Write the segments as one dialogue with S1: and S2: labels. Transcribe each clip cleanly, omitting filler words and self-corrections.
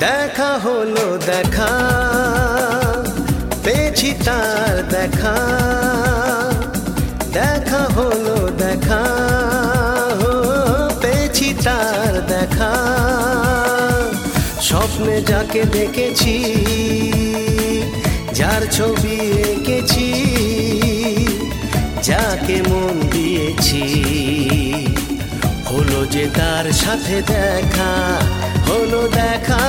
S1: দেখা হলো দেখা পেয়েছি তার দেখা দেখা হলো দেখা পেয়েছি তার দেখা স্বপ্নে যাকে দেখেছি যার ছবি এঁকেছি যাকে মন দিয়েছি হলো যে তার সাথে দেখা হলো দেখা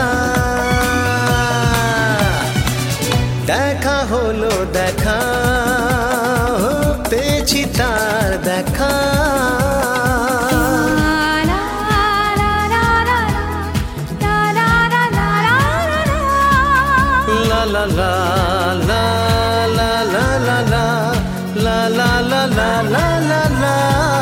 S1: দেখা হলো দেখা পেয়েছি তার দেখা লা লা লা লা লা লা লা লা লা লা লা লা লা লা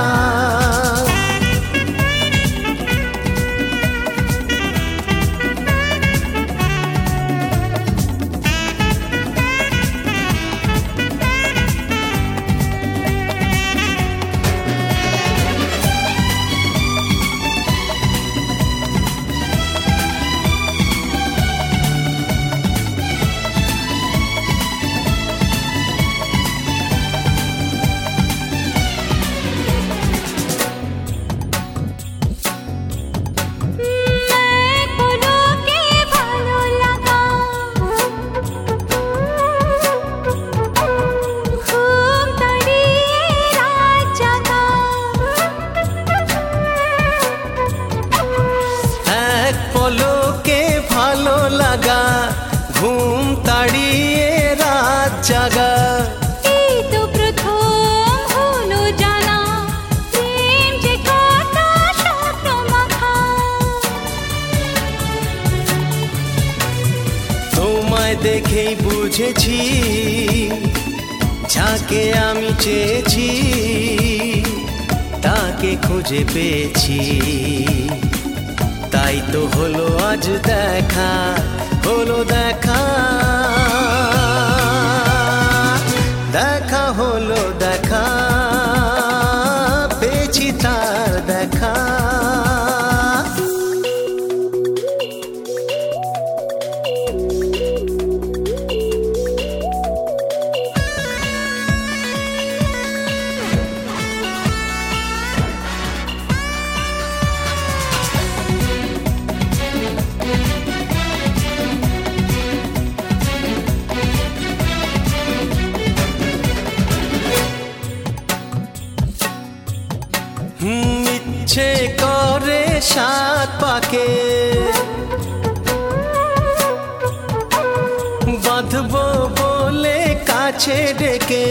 S1: ঘুম তাড়িয়ে রাত জাগা
S2: এই তো প্রথম হলো জানা প্রেম যে কত স্বপ্ন মাখা
S1: তোমায় দেখেই বুঝেছি যাকে আমি চেয়েছি তাকে খুঁজে পেয়েছি তাই তো হলো আজ দেখা হলো দেখা দেখা হলো দেখা পেয়েছি তার দেখা ইচ্ছে করে সাত পাকে বাঁধবো বলে কাছে ডেকে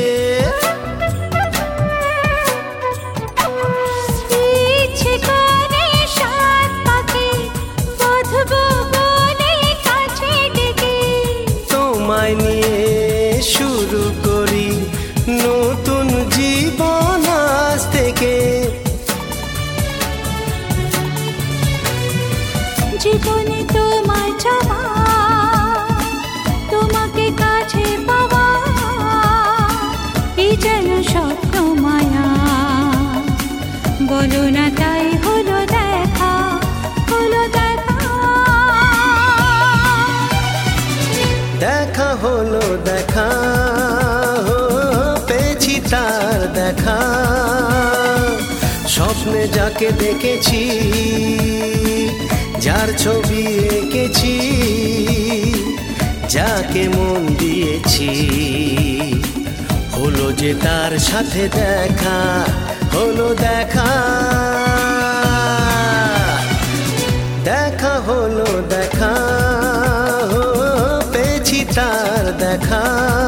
S2: ইচ্ছে করে সাত পাকে বাঁধবো বলে কাছে ডেকে
S1: তোমায় নিয়ে শুরু করি নতুন জীবন আজ থেকে
S2: জীবনে তোমায় চাওয়া তোমাকে কাছে পাওয়া এই যেন স্বপ্ন মায়া বলো না তাই হলো দেখা হলো দেখা
S1: দেখা হলো দেখা পেয়েছি তার দেখা স্বপ্নে যাকে দেখেছি যার ছবি এঁকেছি যাকে মন দিয়েছি হলো যে তার সাথে দেখা হলো দেখা দেখা হলো দেখা পেয়েছি তার দেখা।